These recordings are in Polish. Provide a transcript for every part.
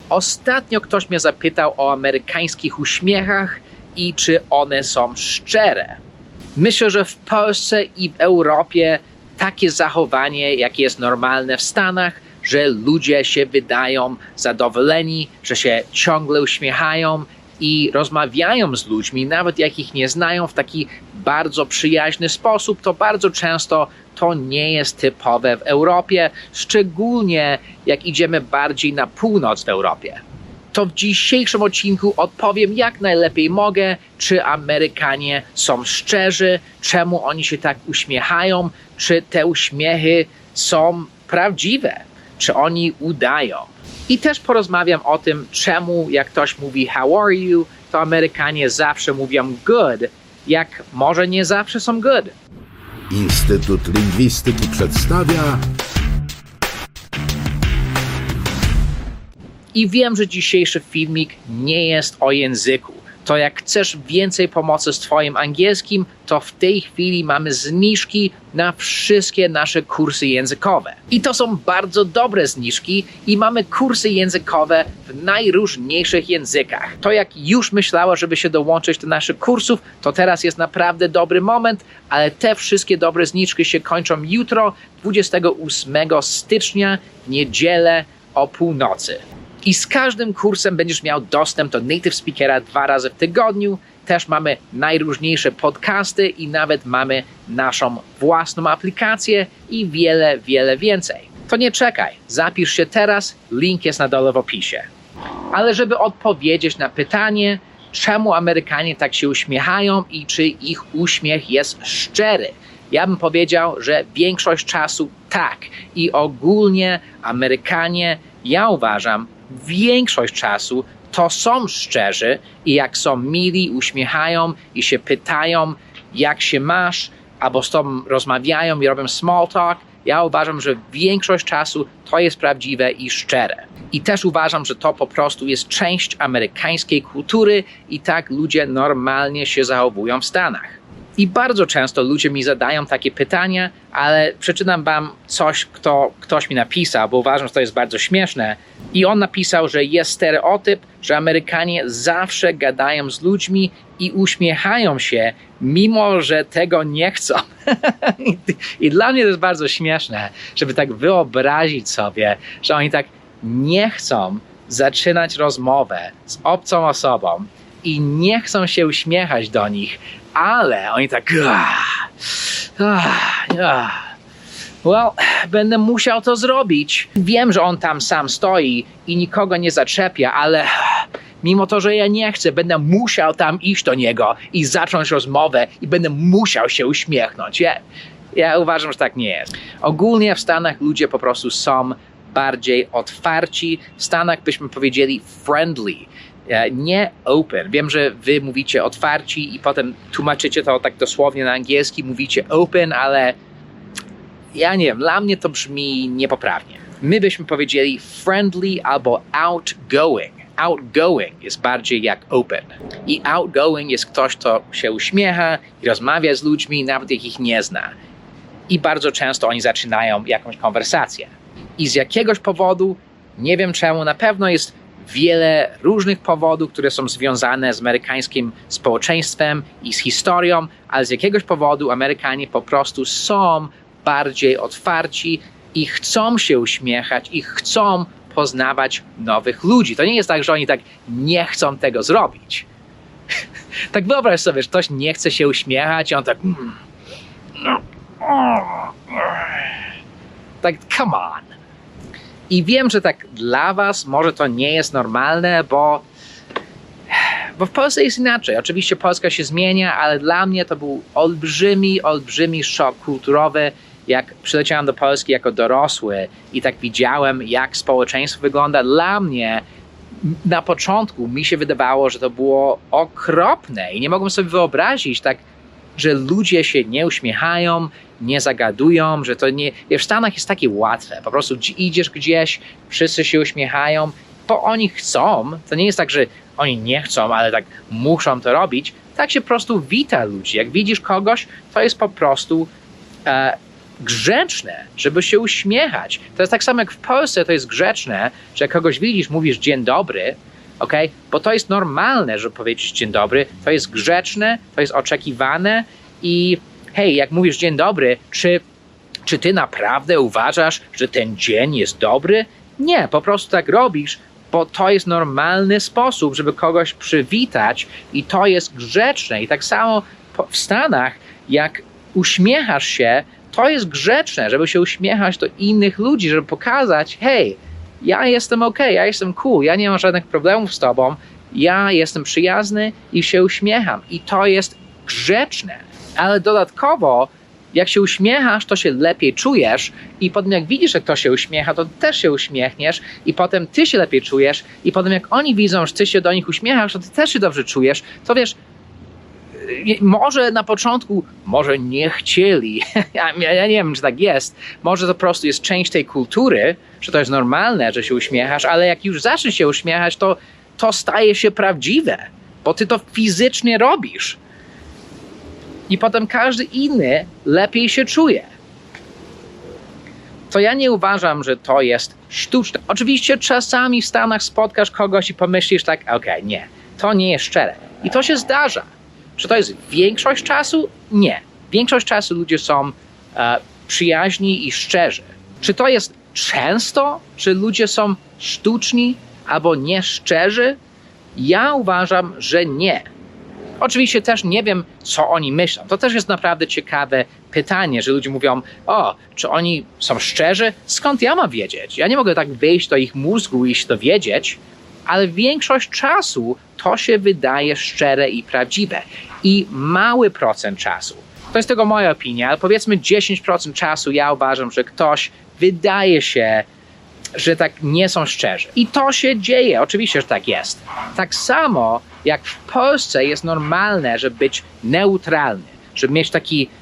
Ostatnio ktoś mnie zapytał o amerykańskich uśmiechach i czy one są szczere. Myślę, że w Polsce i w Europie takie zachowanie, jakie jest normalne w Stanach, że ludzie się wydają zadowoleni, że się ciągle uśmiechają i rozmawiają z ludźmi, nawet jak ich nie znają, w taki bardzo przyjaźny sposób, to bardzo często to nie jest typowe w Europie, szczególnie jak idziemy bardziej na północ w Europie. To w dzisiejszym odcinku odpowiem jak najlepiej mogę, czy Amerykanie są szczerzy, czemu oni się tak uśmiechają, czy te uśmiechy są prawdziwe, czy oni udają. I też porozmawiam o tym, czemu jak ktoś mówi how are you, to Amerykanie zawsze mówią good, jak może nie zawsze są good. Instytut Lingwistyki przedstawia... I wiem, że dzisiejszy filmik nie jest o języku. To jak chcesz więcej pomocy z twoim angielskim, to w tej chwili mamy zniżki na wszystkie nasze kursy językowe. I to są bardzo dobre zniżki i mamy kursy językowe w najróżniejszych językach. To jak już myślała, żeby się dołączyć do naszych kursów, to teraz jest naprawdę dobry moment, ale te wszystkie dobre zniżki się kończą jutro, 28 stycznia, w niedzielę o północy. I z każdym kursem będziesz miał dostęp do Native Speakera 2 razy w tygodniu. Też mamy najróżniejsze podcasty i nawet mamy naszą własną aplikację i wiele, wiele więcej. To nie czekaj, zapisz się teraz, link jest na dole w opisie. Ale żeby odpowiedzieć na pytanie, czemu Amerykanie tak się uśmiechają i czy ich uśmiech jest szczery, ja bym powiedział, że większość czasu tak. I ogólnie Amerykanie, ja uważam, większość czasu to są szczerzy i jak są mili, uśmiechają i się pytają, jak się masz, albo z tobą rozmawiają i robią small talk, ja uważam, że większość czasu to jest prawdziwe i szczere. I też uważam, że to po prostu jest część amerykańskiej kultury i tak ludzie normalnie się zachowują w Stanach. I bardzo często ludzie mi zadają takie pytania, ale przeczytam wam coś, ktoś mi napisał, bo uważam, że to jest bardzo śmieszne. I on napisał, że jest stereotyp, że Amerykanie zawsze gadają z ludźmi i uśmiechają się, mimo że tego nie chcą. I dla mnie to jest bardzo śmieszne, żeby tak wyobrazić sobie, że oni tak nie chcą zaczynać rozmowę z obcą osobą i nie chcą się uśmiechać do nich, ale oni tak well, będę musiał to zrobić. Wiem, że on tam sam stoi i nikogo nie zaczepia, ale mimo to, że ja nie chcę, będę musiał tam iść do niego i zacząć rozmowę i będę musiał się uśmiechnąć. Ja uważam, że tak nie jest. Ogólnie w Stanach ludzie po prostu są bardziej otwarci. W Stanach byśmy powiedzieli friendly. Nie open. Wiem, że wy mówicie otwarci i potem tłumaczycie to tak dosłownie na angielski, mówicie open, ale ja nie wiem, dla mnie to brzmi niepoprawnie. My byśmy powiedzieli friendly albo outgoing. Outgoing jest bardziej jak open. I outgoing jest ktoś, kto się uśmiecha i rozmawia z ludźmi, nawet jak ich nie zna. I bardzo często oni zaczynają jakąś konwersację. I z jakiegoś powodu, nie wiem czemu, na pewno jest wiele różnych powodów, które są związane z amerykańskim społeczeństwem i z historią, ale z jakiegoś powodu Amerykanie po prostu są bardziej otwarci i chcą się uśmiechać i chcą poznawać nowych ludzi. To nie jest tak, że oni tak nie chcą tego zrobić. Tak wyobraź sobie, że ktoś nie chce się uśmiechać i on tak tak come on. I wiem, że tak dla was może to nie jest normalne, bo w Polsce jest inaczej. Oczywiście Polska się zmienia, ale dla mnie to był olbrzymi szok kulturowy, jak przyleciałem do Polski jako dorosły i tak widziałem, jak społeczeństwo wygląda. Dla mnie na początku mi się wydawało, że to było okropne i nie mogłem sobie wyobrazić tak, że ludzie się nie uśmiechają, nie zagadują, że to nie... W Stanach jest takie łatwe. Po prostu idziesz gdzieś, wszyscy się uśmiechają, bo oni chcą. To nie jest tak, że oni nie chcą, ale tak muszą to robić. Tak się po prostu wita ludzi. Jak widzisz kogoś, to jest po prostu grzeczne, żeby się uśmiechać. To jest tak samo jak w Polsce to jest grzeczne, że jak kogoś widzisz, mówisz dzień dobry, okay? Bo to jest normalne, żeby powiedzieć dzień dobry, to jest grzeczne, to jest oczekiwane i hej, jak mówisz dzień dobry, czy ty naprawdę uważasz, że ten dzień jest dobry? Nie, po prostu tak robisz, bo to jest normalny sposób, żeby kogoś przywitać i to jest grzeczne. I tak samo w Stanach, jak uśmiechasz się, to jest grzeczne, żeby się uśmiechać do innych ludzi, żeby pokazać, hej, ja jestem okej, ja jestem cool, ja nie mam żadnych problemów z tobą, ja jestem przyjazny i się uśmiecham. I to jest grzeczne. Ale dodatkowo, jak się uśmiechasz, to się lepiej czujesz i potem jak widzisz, że ktoś się uśmiecha, to też się uśmiechniesz i potem ty się lepiej czujesz i potem jak oni widzą, że ty się do nich uśmiechasz, to ty też się dobrze czujesz, to wiesz, może na początku, może nie chcieli, ja nie wiem, czy tak jest, może to po prostu jest część tej kultury, że to jest normalne, że się uśmiechasz, ale jak już zaczniesz się uśmiechać, to staje się prawdziwe, bo ty to fizycznie robisz. I potem każdy inny lepiej się czuje. To ja nie uważam, że to jest sztuczne. Oczywiście czasami w Stanach spotkasz kogoś i pomyślisz tak, okej, nie, to nie jest szczere. I to się zdarza. Czy to jest większość czasu? Nie. Większość czasu ludzie są przyjaźni i szczerzy. Czy to jest często, że ludzie są sztuczni albo nieszczerzy? Ja uważam, że nie. Oczywiście też nie wiem, co oni myślą. To też jest naprawdę ciekawe pytanie, że ludzie mówią, czy oni są szczerzy? Skąd ja mam wiedzieć? Ja nie mogę tak wejść do ich mózgu i się dowiedzieć, ale większość czasu to się wydaje szczere i prawdziwe. I mały procent czasu, to jest tylko moja opinia, ale powiedzmy 10% czasu ja uważam, że ktoś wydaje się, że tak nie są szczerzy. I to się dzieje, oczywiście, że tak jest. Tak samo jak w Polsce jest normalne, żeby być neutralny, żeby mieć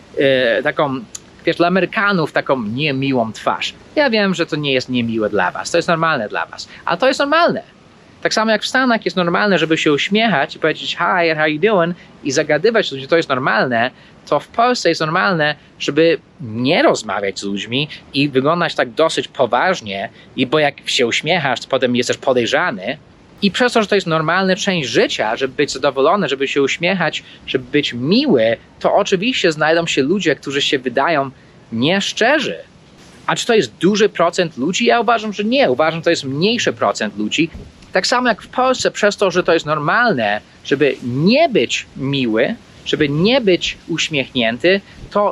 taką, wiesz, dla Amerykanów taką niemiłą twarz. Ja wiem, że to nie jest niemiłe dla was, to jest normalne dla was, ale to jest normalne. Tak samo jak w Stanach jest normalne, żeby się uśmiechać i powiedzieć hi, how you doing i zagadywać z ludźmi, to jest normalne, to w Polsce jest normalne, żeby nie rozmawiać z ludźmi i wyglądać tak dosyć poważnie, bo jak się uśmiechasz, to potem jesteś podejrzany. I przez to, że to jest normalna część życia, żeby być zadowolony, żeby się uśmiechać, żeby być miły, to oczywiście znajdą się ludzie, którzy się wydają nieszczerzy. A czy to jest duży procent ludzi? Ja uważam, że nie. Uważam, że to jest mniejszy procent ludzi. Tak samo jak w Polsce, przez to, że to jest normalne, żeby nie być miły, żeby nie być uśmiechnięty, to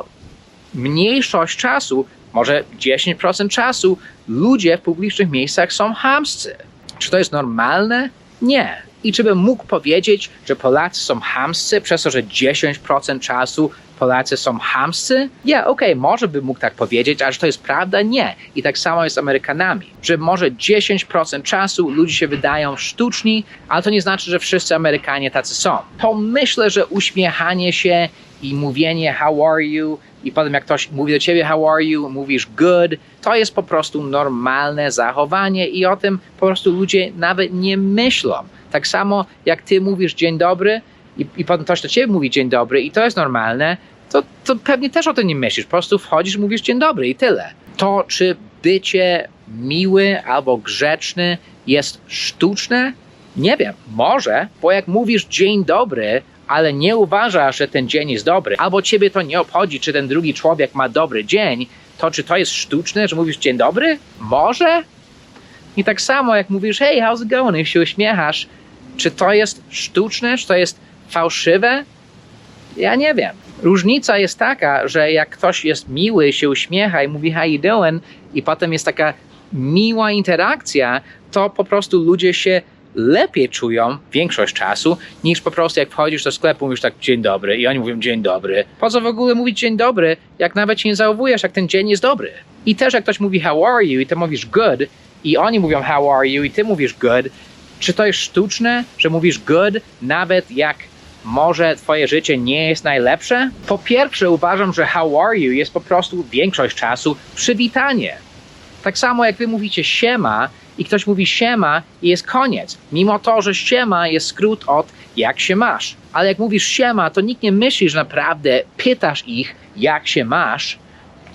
mniejszość czasu, może 10% czasu, ludzie w publicznych miejscach są chamscy. Czy to jest normalne? Nie. I czy bym mógł powiedzieć, że Polacy są chamscy przez to, że 10% czasu Polacy są chamscy? Może bym mógł tak powiedzieć, ale że to jest prawda? Nie. I tak samo jest z Amerykanami. Że może 10% czasu ludzie się wydają sztuczni, ale to nie znaczy, że wszyscy Amerykanie tacy są. To myślę, że uśmiechanie się i mówienie how are you i potem jak ktoś mówi do ciebie how are you, mówisz good, to jest po prostu normalne zachowanie i o tym po prostu ludzie nawet nie myślą. Tak samo jak ty mówisz dzień dobry i potem ktoś do ciebie mówi dzień dobry i to jest normalne, to pewnie też o tym nie myślisz. Po prostu wchodzisz, mówisz dzień dobry i tyle. To, czy bycie miły albo grzeczny jest sztuczne? Nie wiem, może, bo jak mówisz dzień dobry, ale nie uważasz, że ten dzień jest dobry, albo ciebie to nie obchodzi, czy ten drugi człowiek ma dobry dzień, to czy to jest sztuczne, że mówisz dzień dobry? Może? I tak samo jak mówisz hey, how's it going? I się uśmiechasz, czy to jest sztuczne, czy to jest fałszywe? Ja nie wiem. Różnica jest taka, że jak ktoś jest miły, się uśmiecha i mówi how you doing i potem jest taka miła interakcja, to po prostu ludzie się lepiej czują większość czasu, niż po prostu jak wchodzisz do sklepu, mówisz tak dzień dobry i oni mówią dzień dobry. Po co w ogóle mówić dzień dobry, jak nawet się nie zachowujesz, jak ten dzień jest dobry? I też jak ktoś mówi how are you i ty mówisz good i oni mówią how are you i ty mówisz good, czy to jest sztuczne, że mówisz good, nawet jak może twoje życie nie jest najlepsze? Po pierwsze uważam, że how are you jest po prostu większość czasu przywitanie. Tak samo jak wy mówicie siema i ktoś mówi siema i jest koniec. Mimo to, że siema jest skrót od jak się masz. Ale jak mówisz siema, to nikt nie myśli, że naprawdę pytasz ich jak się masz,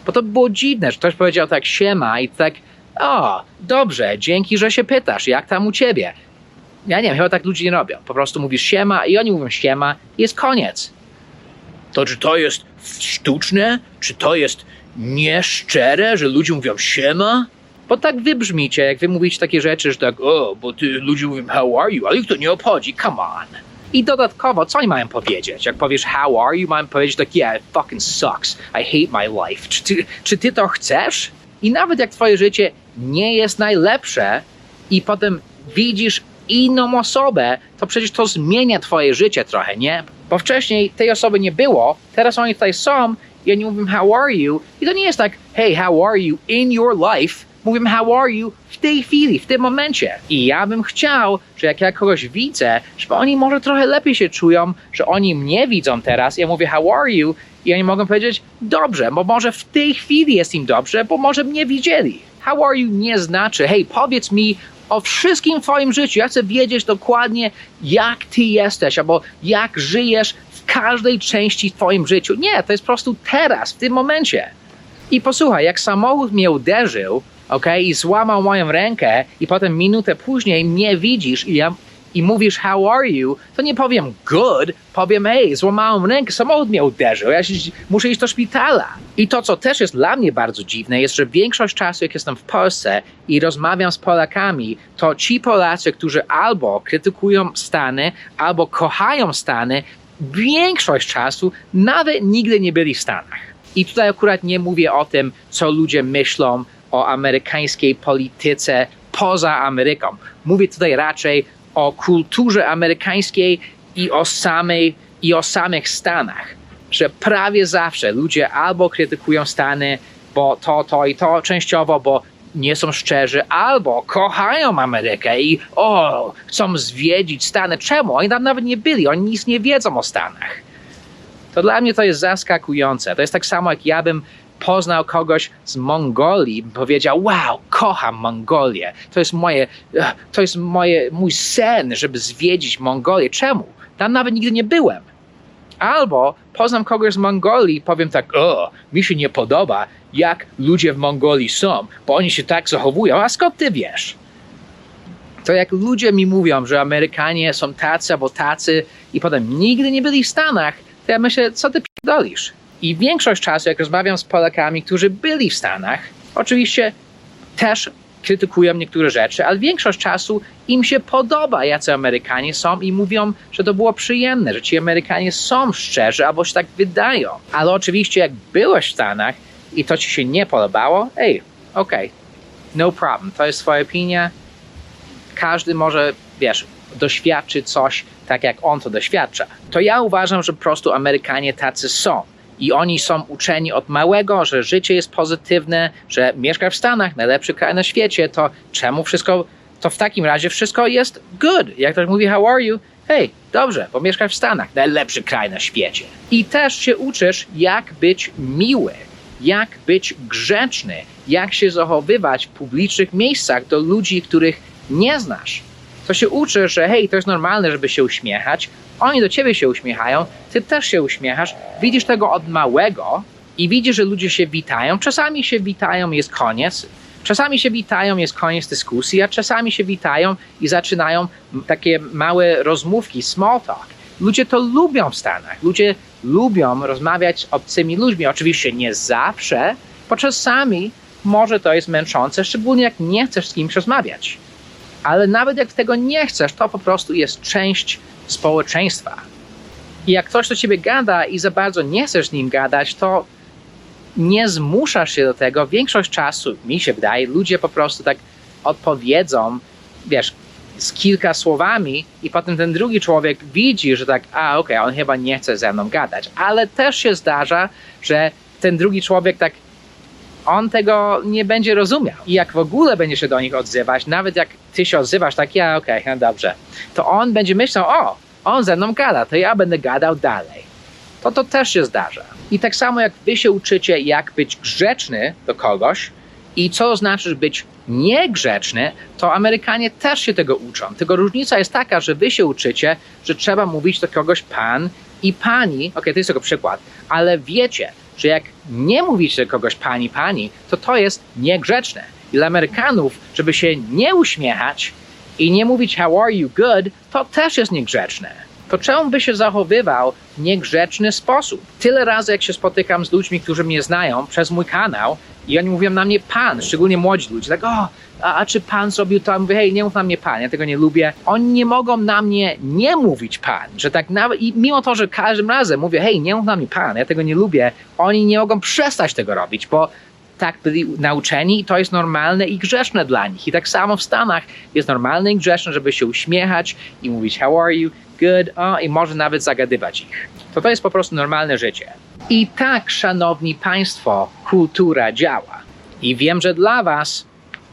Bo to by było dziwne, że ktoś powiedział tak siema i tak o, dobrze, dzięki, że się pytasz, jak tam u ciebie? Ja nie wiem, chyba tak ludzie nie robią. Po prostu mówisz siema i oni mówią siema i jest koniec. To czy to jest sztuczne? Czy to jest nieszczere, że ludzie mówią siema? Bo tak wy brzmicie, jak wy mówicie takie rzeczy, że tak bo ludzie mówią how are you, ale ich to nie obchodzi, come on. I dodatkowo, co oni mają powiedzieć? Jak powiesz how are you, mają powiedzieć tak yeah, it fucking sucks, I hate my life. Czy ty to chcesz? I nawet jak twoje życie nie jest najlepsze i potem widzisz inną osobę, to przecież to zmienia twoje życie trochę, nie? Bo wcześniej tej osoby nie było, teraz oni tutaj są i oni mówią how are you i to nie jest tak hey, how are you in your life, mówią how are you w tej chwili, w tym momencie. I ja bym chciał, że jak ja kogoś widzę, żeby oni może trochę lepiej się czują, że oni mnie widzą teraz, ja mówię how are you i oni mogą powiedzieć dobrze, bo może w tej chwili jest im dobrze, bo może mnie widzieli. How are you nie znaczy hej, powiedz mi o wszystkim w twoim życiu. Ja chcę wiedzieć dokładnie, jak ty jesteś, albo jak żyjesz w każdej części w twoim życiu. Nie, to jest po prostu teraz, w tym momencie. I posłuchaj, jak samochód mnie uderzył, i złamał moją rękę i potem minutę później mnie widzisz i mówisz how are you, to nie powiem good, powiem hej, złamałem rękę, samochód mnie uderzył, muszę iść do szpitala. I to, co też jest dla mnie bardzo dziwne, jest, że większość czasu, jak jestem w Polsce i rozmawiam z Polakami, to ci Polacy, którzy albo krytykują Stany, albo kochają Stany, większość czasu nawet nigdy nie byli w Stanach. I tutaj akurat nie mówię o tym, co ludzie myślą o amerykańskiej polityce poza Ameryką. Mówię tutaj raczej o kulturze amerykańskiej i o samych Stanach. Że prawie zawsze ludzie albo krytykują Stany, bo to i to częściowo, bo nie są szczerzy, albo kochają Amerykę i chcą zwiedzić Stany. Czemu? Oni tam nawet nie byli, oni nic nie wiedzą o Stanach. To dla mnie to jest zaskakujące. To jest tak samo, jak ja bym poznał kogoś z Mongolii, bym powiedział, wow, kocham Mongolię. To jest mój sen, żeby zwiedzić Mongolię. Czemu? Tam nawet nigdy nie byłem. Albo poznam kogoś z Mongolii i powiem tak, mi się nie podoba, jak ludzie w Mongolii są, bo oni się tak zachowują. A skąd ty wiesz? To jak ludzie mi mówią, że Amerykanie są tacy albo tacy i potem nigdy nie byli w Stanach, to ja myślę, co ty pierdolisz? I większość czasu, jak rozmawiam z Polakami, którzy byli w Stanach, oczywiście też krytykują niektóre rzeczy, ale większość czasu im się podoba, jacy Amerykanie są i mówią, że to było przyjemne, że ci Amerykanie są szczerzy albo się tak wydają. Ale oczywiście jak byłeś w Stanach i to ci się nie podobało, no problem, to jest twoja opinia. Każdy może, doświadczy coś tak, jak on to doświadcza. To ja uważam, że po prostu Amerykanie tacy są. I oni są uczeni od małego, że życie jest pozytywne, że mieszkasz w Stanach, najlepszy kraj na świecie, to czemu wszystko, to w takim razie wszystko jest good. Jak ktoś mówi how are you? Hej, dobrze, bo mieszkasz w Stanach, najlepszy kraj na świecie. I też się uczysz, jak być miły, jak być grzeczny, jak się zachowywać w publicznych miejscach do ludzi, których nie znasz. To się uczysz, że hej, to jest normalne, żeby się uśmiechać, oni do ciebie się uśmiechają, ty też się uśmiechasz, widzisz tego od małego i widzisz, że ludzie się witają, czasami się witają, jest koniec, czasami się witają, jest koniec dyskusji, a czasami się witają i zaczynają takie małe rozmówki, small talk. Ludzie to lubią w Stanach, ludzie lubią rozmawiać z obcymi ludźmi, oczywiście nie zawsze, bo czasami może to jest męczące, szczególnie jak nie chcesz z kimś rozmawiać. Ale nawet jak tego nie chcesz, to po prostu jest część społeczeństwa. I jak ktoś do ciebie gada i za bardzo nie chcesz z nim gadać, to nie zmuszasz się do tego. Większość czasu, mi się wydaje, ludzie po prostu tak odpowiedzą, z kilka słowami i potem ten drugi człowiek widzi, że tak, on chyba nie chce ze mną gadać. Ale też się zdarza, że ten drugi człowiek tak, on tego nie będzie rozumiał. I jak w ogóle będzie się do nich odzywać, nawet jak ty się odzywasz, tak no dobrze, to on będzie myślał, on ze mną gada, to ja będę gadał dalej. To też się zdarza. I tak samo jak wy się uczycie, jak być grzeczny do kogoś i co znaczy być niegrzeczny, to Amerykanie też się tego uczą. Tylko różnica jest taka, że wy się uczycie, że trzeba mówić do kogoś pan i pani, to jest tylko przykład, ale wiecie, że jak nie mówicie do kogoś pani, to jest niegrzeczne. I dla Amerykanów, żeby się nie uśmiechać i nie mówić how are you good, to też jest niegrzeczne. To czemu by się zachowywał w niegrzeczny sposób? Tyle razy, jak się spotykam z ludźmi, którzy mnie znają przez mój kanał i oni mówią na mnie pan, szczególnie młodzi ludzie, tak a czy pan zrobił to? Ja mówię, hej, nie mów na mnie pan, ja tego nie lubię. Oni nie mogą na mnie nie mówić pan, że tak nawet, i mimo to, że każdym razem mówię, hej, nie mów na mnie pan, ja tego nie lubię, oni nie mogą przestać tego robić, bo tak byli nauczeni i to jest normalne i grzeczne dla nich. I tak samo w Stanach jest normalne i grzeczne, żeby się uśmiechać i mówić how are you, good, i może nawet zagadywać ich. To jest po prostu normalne życie. I tak, szanowni państwo, kultura działa. I wiem, że dla was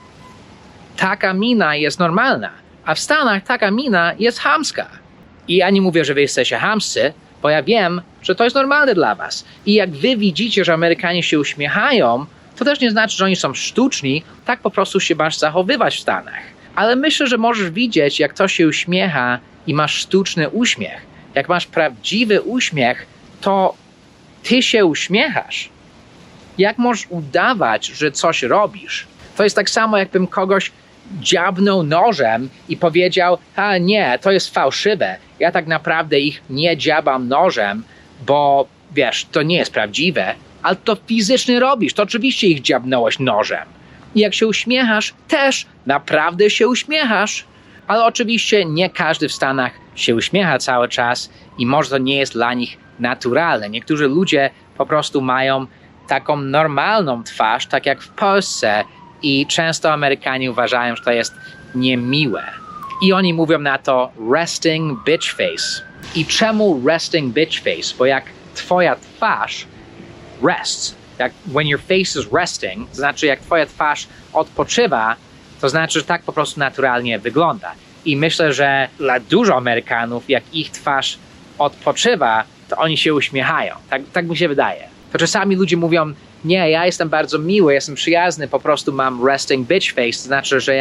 taka mina jest normalna, a w Stanach taka mina jest chamska. I ja nie mówię, że wy jesteście chamscy, bo ja wiem, że to jest normalne dla was. I jak wy widzicie, że Amerykanie się uśmiechają, to też nie znaczy, że oni są sztuczni, tak po prostu się masz zachowywać w Stanach. Ale myślę, że możesz widzieć, jak ktoś się uśmiecha i masz sztuczny uśmiech. Jak masz prawdziwy uśmiech, to ty się uśmiechasz. Jak możesz udawać, że coś robisz? To jest tak samo, jakbym kogoś dziabnął nożem i powiedział, a nie, to jest fałszywe. Ja tak naprawdę ich nie dziabam nożem, bo wiesz, to nie jest prawdziwe, ale to fizycznie robisz, to oczywiście ich dziabnąłeś nożem. I jak się uśmiechasz, też naprawdę się uśmiechasz. Ale oczywiście nie każdy w Stanach się uśmiecha cały czas i może to nie jest dla nich naturalne. Niektórzy ludzie po prostu mają taką normalną twarz, tak jak w Polsce, i często Amerykanie uważają, że to jest niemiłe. I oni mówią na to resting bitch face. I czemu resting bitch face? Bo jak twoja twarz rests, jak when your face is resting, to znaczy jak twoja twarz odpoczywa, to znaczy, że tak po prostu naturalnie wygląda. I myślę, że dla dużo Amerykanów, jak ich twarz odpoczywa, to oni się uśmiechają. Tak mi się wydaje. To czasami ludzie mówią, nie, ja jestem bardzo miły, jestem przyjazny, po prostu mam resting bitch face, to znaczy, że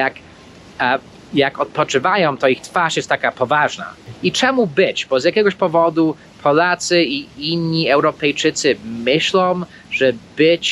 jak odpoczywają, to ich twarz jest taka poważna. I czemu bitch? Bo z jakiegoś powodu Polacy i inni Europejczycy myślą, że bitch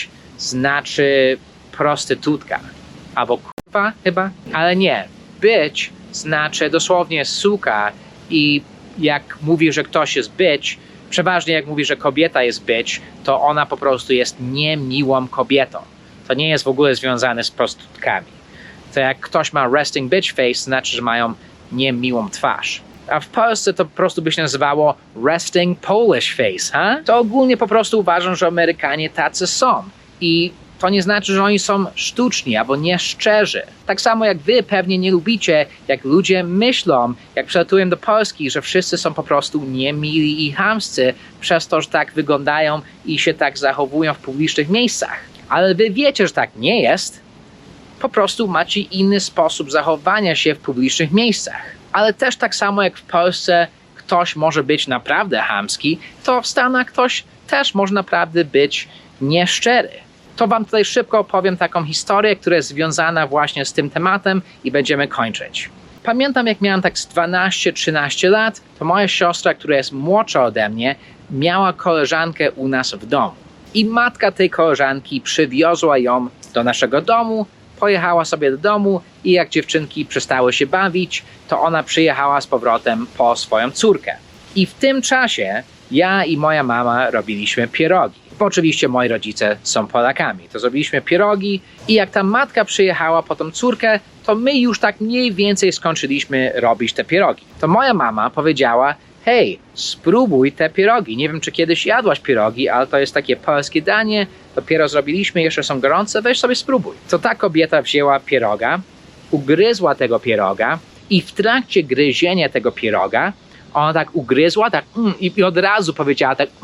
znaczy prostytutka. Albo kurwa chyba? Ale nie. Bitch znaczy dosłownie suka i jak mówi, że ktoś jest bitch, przeważnie jak mówi, że kobieta jest bitch, to ona po prostu jest niemiłą kobietą. To nie jest w ogóle związane z prostytutkami. To jak ktoś ma resting bitch face, znaczy, że mają niemiłą twarz. A w Polsce to po prostu by się nazywało resting Polish face, ha? To ogólnie po prostu uważam, że Amerykanie tacy są. I to nie znaczy, że oni są sztuczni albo nieszczerzy. Tak samo jak wy pewnie nie lubicie, jak ludzie myślą, jak przylatują do Polski, że wszyscy są po prostu niemili i chamscy przez to, że tak wyglądają i się tak zachowują w publicznych miejscach. Ale wy wiecie, że tak nie jest. Po prostu macie inny sposób zachowania się w publicznych miejscach. Ale też tak samo jak w Polsce ktoś może być naprawdę chamski, to w Stanach ktoś też może naprawdę być nieszczery. To wam tutaj szybko opowiem taką historię, która jest związana właśnie z tym tematem i będziemy kończyć. Pamiętam, jak miałem tak z 12-13 lat, to moja siostra, która jest młodsza ode mnie, miała koleżankę u nas w domu. I matka tej koleżanki przywiozła ją do naszego domu, pojechała sobie do domu i jak dziewczynki przestały się bawić, to ona przyjechała z powrotem po swoją córkę. I w tym czasie ja i moja mama robiliśmy pierogi. Bo oczywiście moi rodzice są Polakami. To zrobiliśmy pierogi i jak ta matka przyjechała po tą córkę, to my już tak mniej więcej skończyliśmy robić te pierogi. To moja mama powiedziała, hej, spróbuj te pierogi. Nie wiem, czy kiedyś jadłaś pierogi, ale to jest takie polskie danie. Dopiero zrobiliśmy, jeszcze są gorące, weź sobie spróbuj. To ta kobieta wzięła pieroga, ugryzła tego pieroga i w trakcie gryzienia tego pieroga ona tak ugryzła, tak i od razu powiedziała tak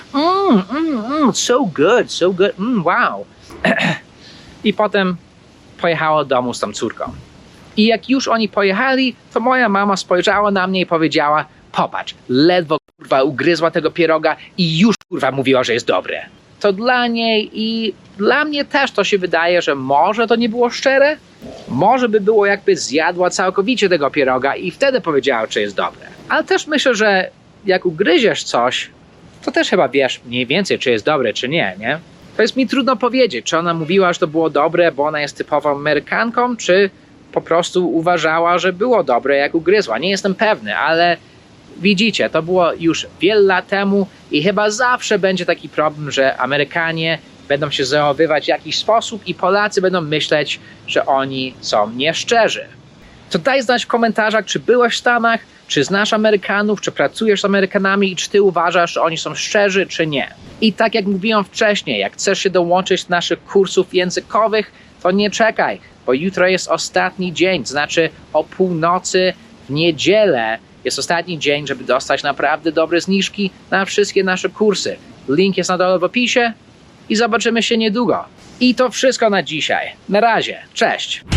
so good, wow. I potem pojechała do domu z tą córką. I jak już oni pojechali, to moja mama spojrzała na mnie i powiedziała, popatrz, ledwo kurwa ugryzła tego pieroga i już kurwa mówiła, że jest dobre. To dla niej i dla mnie też to się wydaje, że może to nie było szczere. Może by było, jakby zjadła całkowicie tego pieroga i wtedy powiedziała, czy jest dobre. Ale też myślę, że jak ugryziesz coś to też chyba wiesz mniej więcej, czy jest dobre, czy nie, nie? To jest mi trudno powiedzieć, czy ona mówiła, że to było dobre, bo ona jest typową Amerykanką, czy po prostu uważała, że było dobre, jak ugryzła. Nie jestem pewny, ale widzicie, to było już wiele lat temu i chyba zawsze będzie taki problem, że Amerykanie będą się zachowywać w jakiś sposób i Polacy będą myśleć, że oni są nieszczerzy. To daj znać w komentarzach, czy byłeś w Stanach, czy znasz Amerykanów, czy pracujesz z Amerykanami i czy ty uważasz, że oni są szczerzy, czy nie. I tak jak mówiłem wcześniej, jak chcesz się dołączyć do naszych kursów językowych, to nie czekaj, bo jutro jest ostatni dzień, to znaczy o północy w niedzielę jest ostatni dzień, żeby dostać naprawdę dobre zniżki na wszystkie nasze kursy. Link jest na dole w opisie i zobaczymy się niedługo. I to wszystko na dzisiaj. Na razie, cześć!